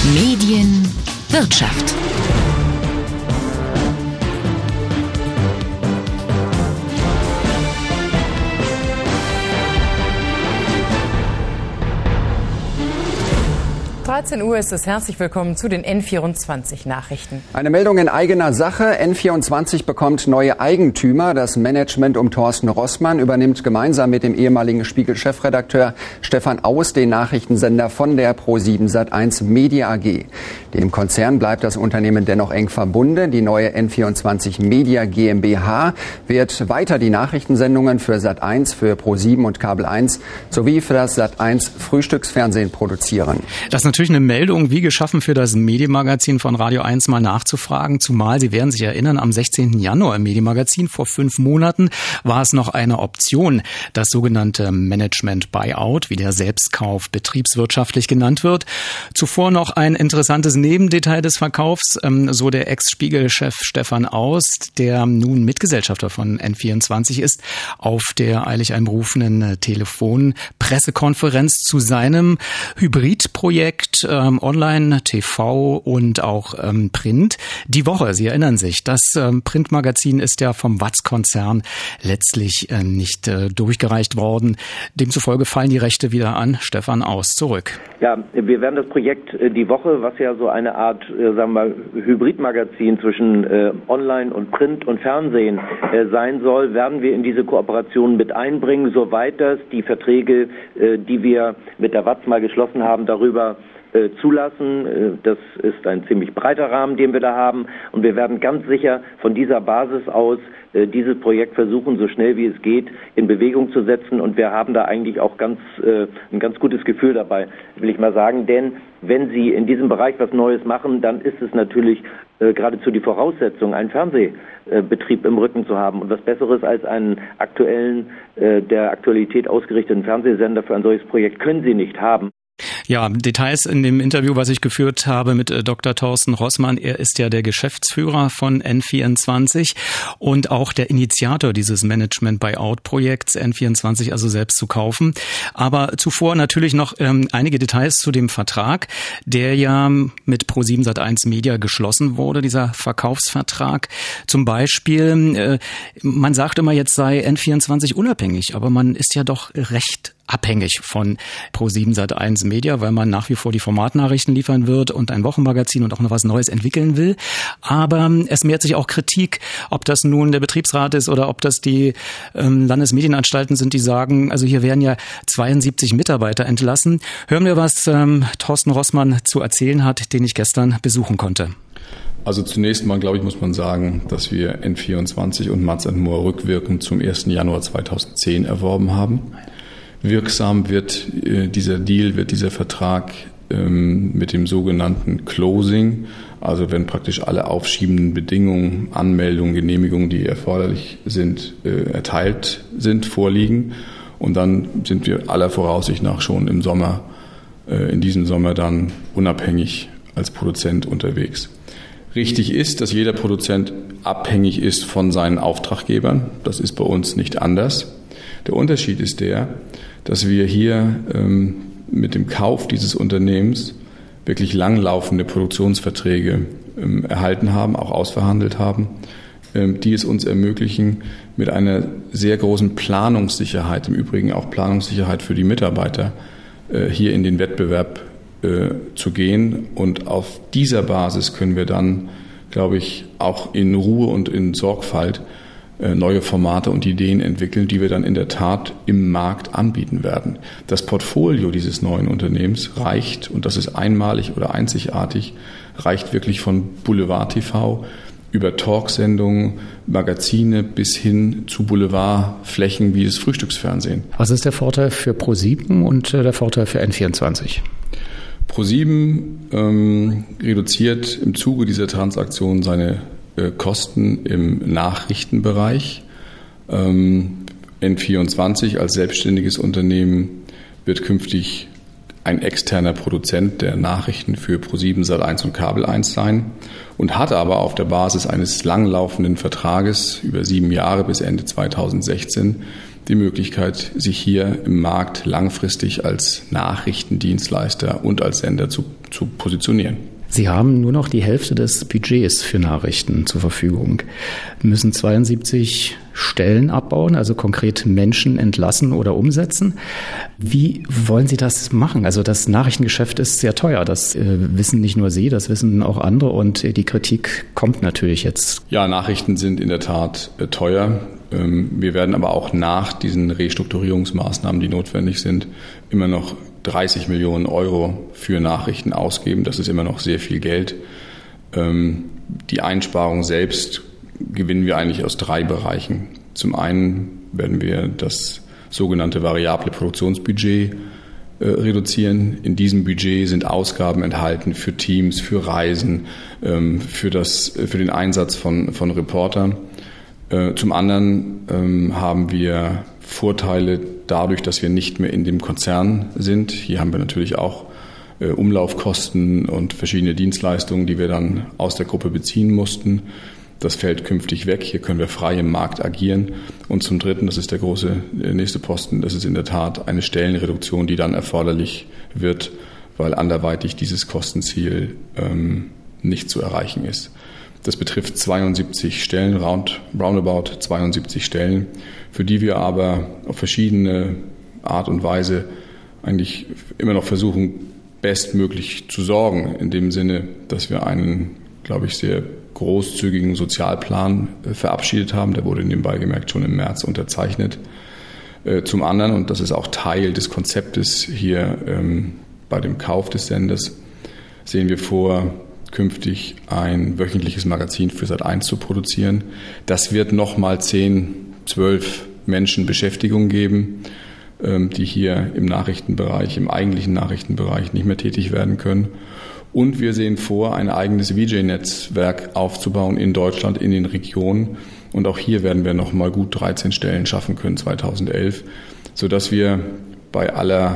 Medien Wirtschaft. Uhr ist es. Herzlich willkommen zu den N24-Nachrichten. Eine Meldung in eigener Sache. N24 bekommt neue Eigentümer. Das Management um Thorsten Rossmann übernimmt gemeinsam mit dem ehemaligen Spiegel-Chefredakteur Stefan Aus den Nachrichtensender von der Pro7 Sat.1 Media AG. Dem Konzern bleibt das Unternehmen dennoch eng verbunden. Die neue N24 Media GmbH wird weiter die Nachrichtensendungen für Sat.1, für Pro7 und Kabel 1 sowie für das Sat.1 Frühstücksfernsehen produzieren. Das ist natürlich eine Meldung, wie geschaffen für das Medienmagazin von Radio 1 mal nachzufragen, zumal Sie werden sich erinnern, am 16. Januar im Medienmagazin vor 5 Monaten war es noch eine Option, das sogenannte Management Buyout, wie der Selbstkauf betriebswirtschaftlich genannt wird. Zuvor noch ein interessantes Nebendetail des Verkaufs, so der Ex-Spiegel-Chef Stefan Aus, der nun Mitgesellschafter von N24 ist, auf der eilig einberufenen Telefonpressekonferenz zu seinem Hybridprojekt Online, TV und auch Print. Die Woche, Sie erinnern sich, das Printmagazin ist ja vom Watz-Konzern letztlich nicht durchgereicht worden. Demzufolge fallen die Rechte wieder an Stefan Aus zurück. Ja, wir werden das Projekt Die Woche, was ja so eine Art, sagen wir mal, Hybridmagazin zwischen Online und Print und Fernsehen sein soll, werden wir in diese Kooperation mit einbringen, soweit das die Verträge, die wir mit der Watz mal geschlossen haben, darüber zulassen. Das ist ein ziemlich breiter Rahmen, den wir da haben, und wir werden ganz sicher von dieser Basis aus dieses Projekt versuchen, so schnell wie es geht, in Bewegung zu setzen, und wir haben da eigentlich auch ein ganz gutes Gefühl dabei, will ich mal sagen, denn wenn Sie in diesem Bereich was Neues machen, dann ist es natürlich geradezu die Voraussetzung, einen Fernsehbetrieb im Rücken zu haben, und was Besseres als einen aktuellen, der Aktualität ausgerichteten Fernsehsender für ein solches Projekt können Sie nicht haben. Ja, Details in dem Interview, was ich geführt habe mit Dr. Thorsten Rossmann. Er ist ja der Geschäftsführer von N24 und auch der Initiator dieses Management-Buyout-Projekts, N24 also selbst zu kaufen. Aber zuvor natürlich noch einige Details zu dem Vertrag, der ja mit Pro7 Sat.1 Media geschlossen wurde, dieser Verkaufsvertrag. Zum Beispiel, man sagt immer, jetzt sei N24 unabhängig, aber man ist ja doch recht abhängig von Pro7 Sat.1 Media, weil man nach wie vor die Formatnachrichten liefern wird und ein Wochenmagazin und auch noch was Neues entwickeln will. Aber es mehrt sich auch Kritik, ob das nun der Betriebsrat ist oder ob das die Landesmedienanstalten sind, die sagen, also hier werden ja 72 Mitarbeiter entlassen. Hören wir, was Thorsten Rossmann zu erzählen hat, den ich gestern besuchen konnte. Also zunächst mal, glaube ich, muss man sagen, dass wir N24 und Mads & Mohr rückwirkend zum 1. Januar 2010 erworben haben. Wirksam wird dieser Vertrag mit dem sogenannten Closing, also wenn praktisch alle aufschiebenden Bedingungen, Anmeldungen, Genehmigungen, die erforderlich sind, erteilt sind, vorliegen. Und dann sind wir aller Voraussicht nach schon im Sommer, in diesem Sommer dann unabhängig als Produzent unterwegs. Richtig ist, dass jeder Produzent abhängig ist von seinen Auftraggebern. Das ist bei uns nicht anders. Der Unterschied ist der, dass wir hier mit dem Kauf dieses Unternehmens wirklich langlaufende Produktionsverträge erhalten haben, auch ausverhandelt haben, die es uns ermöglichen, mit einer sehr großen Planungssicherheit, im Übrigen auch Planungssicherheit für die Mitarbeiter, hier in den Wettbewerb zu gehen. Und auf dieser Basis können wir dann, glaube ich, auch in Ruhe und in Sorgfalt neue Formate und Ideen entwickeln, die wir dann in der Tat im Markt anbieten werden. Das Portfolio dieses neuen Unternehmens reicht, und das ist einmalig oder einzigartig, reicht wirklich von Boulevard TV über Talksendungen, Magazine bis hin zu Boulevardflächen wie das Frühstücksfernsehen. Was ist der Vorteil für Pro7 und der Vorteil für N24? Pro7 reduziert im Zuge dieser Transaktion seine Kosten im Nachrichtenbereich. N24 als selbstständiges Unternehmen wird künftig ein externer Produzent der Nachrichten für Pro7 Sat.1 und Kabel 1 sein und hat aber auf der Basis eines langlaufenden Vertrages über 7 Jahre bis Ende 2016 die Möglichkeit, sich hier im Markt langfristig als Nachrichtendienstleister und als Sender zu positionieren. Sie haben nur noch die Hälfte des Budgets für Nachrichten zur Verfügung, müssen 72 Stellen abbauen, also konkret Menschen entlassen oder umsetzen. Wie wollen Sie das machen? Also das Nachrichtengeschäft ist sehr teuer. Das wissen nicht nur Sie, das wissen auch andere und die Kritik kommt natürlich jetzt. Ja, Nachrichten sind in der Tat teuer. Wir werden aber auch nach diesen Restrukturierungsmaßnahmen, die notwendig sind, immer noch 30 Millionen Euro für Nachrichten ausgeben. Das ist immer noch sehr viel Geld. Die Einsparung selbst gewinnen wir eigentlich aus 3 Bereichen. Zum einen werden wir das sogenannte variable Produktionsbudget reduzieren. In diesem Budget sind Ausgaben enthalten für Teams, für Reisen, für den Einsatz von Reportern. Zum anderen haben wir Vorteile dadurch, dass wir nicht mehr in dem Konzern sind. Hier haben wir natürlich auch Umlaufkosten und verschiedene Dienstleistungen, die wir dann aus der Gruppe beziehen mussten. Das fällt künftig weg. Hier können wir frei im Markt agieren. Und zum Dritten, das ist der nächste Posten, das ist in der Tat eine Stellenreduktion, die dann erforderlich wird, weil anderweitig dieses Kostenziel nicht zu erreichen ist. Das betrifft 72 Stellen, roundabout 72 Stellen, für die wir aber auf verschiedene Art und Weise eigentlich immer noch versuchen, bestmöglich zu sorgen, in dem Sinne, dass wir einen, glaube ich, sehr großzügigen Sozialplan verabschiedet haben. Der wurde nebenbei gemerkt schon im März unterzeichnet. Zum anderen, und das ist auch Teil des Konzeptes hier bei dem Kauf des Senders, sehen wir vor, künftig ein wöchentliches Magazin für Sat.1 zu produzieren. Das wird nochmal 10, 12 Menschen Beschäftigung geben, die hier im Nachrichtenbereich, im eigentlichen Nachrichtenbereich nicht mehr tätig werden können. Und wir sehen vor, ein eigenes VJ-Netzwerk aufzubauen in Deutschland, in den Regionen. Und auch hier werden wir nochmal gut 13 Stellen schaffen können 2011, sodass wir bei aller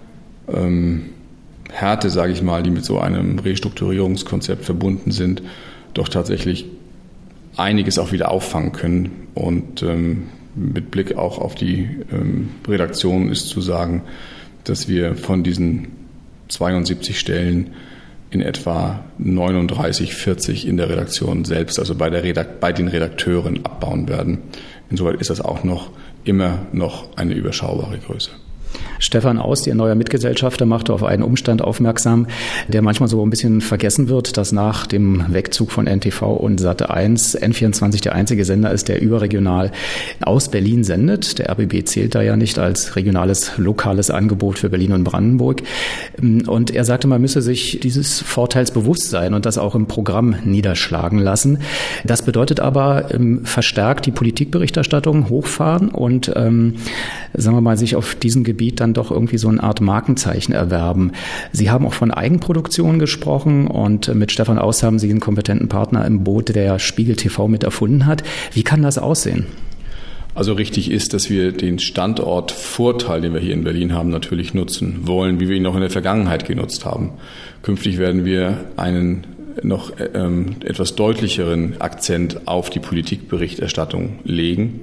Härte, sage ich mal, die mit so einem Restrukturierungskonzept verbunden sind, doch tatsächlich einiges auch wieder auffangen können. Und mit Blick auch auf die Redaktion ist zu sagen, dass wir von diesen 72 Stellen in etwa 39, 40 in der Redaktion selbst, also bei den Redakteuren abbauen werden. Insoweit ist das auch immer noch eine überschaubare Größe. Stefan Aust, Ihr neuer Mitgesellschafter, machte auf einen Umstand aufmerksam, der manchmal so ein bisschen vergessen wird, dass nach dem Wegzug von NTV und Sat.1 N24 der einzige Sender ist, der überregional aus Berlin sendet. Der RBB zählt da ja nicht als regionales, lokales Angebot für Berlin und Brandenburg. Und er sagte, man müsse sich dieses Vorteils bewusst sein und das auch im Programm niederschlagen lassen. Das bedeutet aber verstärkt die Politikberichterstattung hochfahren und, sagen wir mal, sich auf diesem Gebiet dann doch irgendwie so eine Art Markenzeichen erwerben. Sie haben auch von Eigenproduktion gesprochen und mit Stefan Aust haben Sie einen kompetenten Partner im Boot, der Spiegel TV mit erfunden hat. Wie kann das aussehen? Also richtig ist, dass wir den Standortvorteil, den wir hier in Berlin haben, natürlich nutzen wollen, wie wir ihn noch in der Vergangenheit genutzt haben. Künftig werden wir einen noch etwas deutlicheren Akzent auf die Politikberichterstattung legen.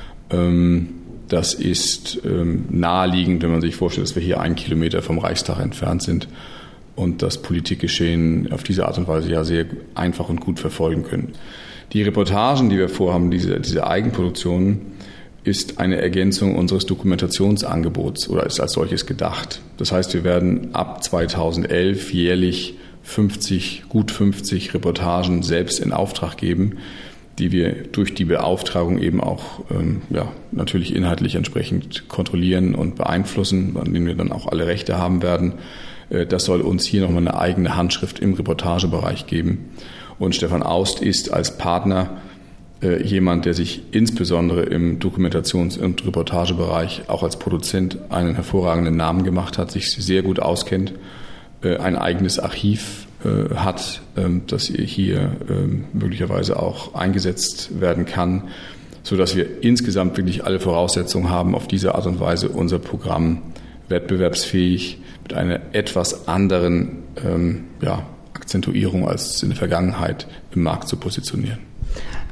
Das ist naheliegend, wenn man sich vorstellt, dass wir hier 1 Kilometer vom Reichstag entfernt sind und das Politikgeschehen auf diese Art und Weise ja sehr einfach und gut verfolgen können. Die Reportagen, die wir vorhaben, diese Eigenproduktion, ist eine Ergänzung unseres Dokumentationsangebots oder ist als solches gedacht. Das heißt, wir werden ab 2011 jährlich gut 50 Reportagen selbst in Auftrag geben, die wir durch die Beauftragung eben auch natürlich inhaltlich entsprechend kontrollieren und beeinflussen, an denen wir dann auch alle Rechte haben werden. Das soll uns hier nochmal eine eigene Handschrift im Reportagebereich geben. Und Stefan Aust ist als Partner jemand, der sich insbesondere im Dokumentations- und Reportagebereich auch als Produzent einen hervorragenden Namen gemacht hat, sich sehr gut auskennt, ein eigenes Archiv hat, das hier möglicherweise auch eingesetzt werden kann, sodass wir insgesamt wirklich alle Voraussetzungen haben, auf diese Art und Weise unser Programm wettbewerbsfähig mit einer etwas anderen Akzentuierung als in der Vergangenheit im Markt zu positionieren.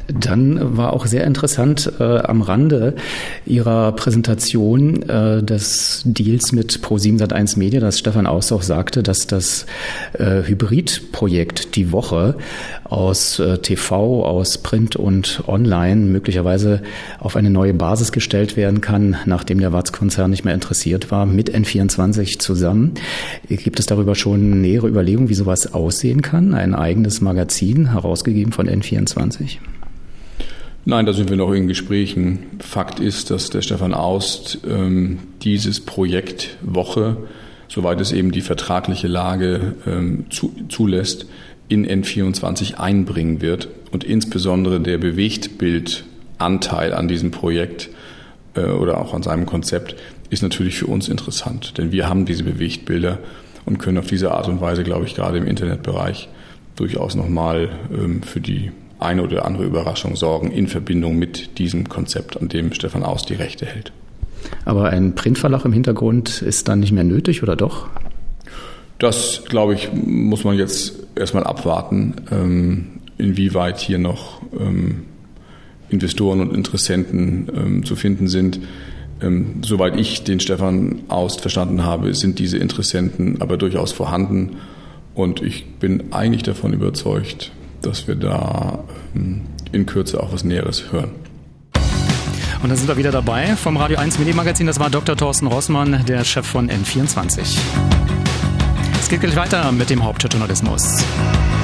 Dann war auch sehr interessant am Rande Ihrer Präsentation des Deals mit Pro7sat.1 Media, dass Stefan Aust auch sagte, dass das Hybridprojekt Die Woche aus TV, aus Print und Online möglicherweise auf eine neue Basis gestellt werden kann, nachdem der Watz-Konzern nicht mehr interessiert war, mit N24 zusammen. Gibt es darüber schon nähere Überlegungen, wie sowas aussehen kann? Ein eigenes Magazin, herausgegeben von N24? Nein, da sind wir noch in Gesprächen. Fakt ist, dass der Stefan Aust dieses Projekt Woche, soweit es eben die vertragliche Lage zulässt, in N24 einbringen wird. Und insbesondere der Bewegtbildanteil an diesem Projekt oder auch an seinem Konzept ist natürlich für uns interessant. Denn wir haben diese Bewegtbilder und können auf diese Art und Weise, glaube ich, gerade im Internetbereich durchaus nochmal für die eine oder andere Überraschung sorgen in Verbindung mit diesem Konzept, an dem Stefan Aust die Rechte hält. Aber ein Printverlag im Hintergrund ist dann nicht mehr nötig, oder doch? Das, glaube ich, muss man jetzt erstmal abwarten, inwieweit hier noch Investoren und Interessenten zu finden sind. Soweit ich den Stefan Aust verstanden habe, sind diese Interessenten aber durchaus vorhanden. Und ich bin eigentlich davon überzeugt, dass wir da in Kürze auch was Näheres hören. Und dann sind wir wieder dabei vom Radio 1 Medienmagazin. Das war Dr. Thorsten Rossmann, der Chef von N24. Es geht gleich weiter mit dem Hauptjournalismus.